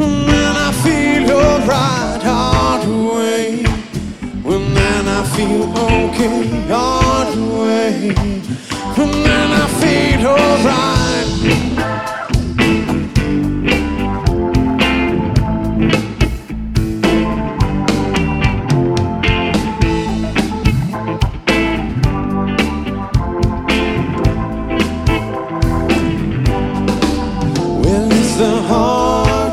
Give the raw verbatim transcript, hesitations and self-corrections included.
And then I feel alright all the way. And then I feel okay all the way. And then I feel alright.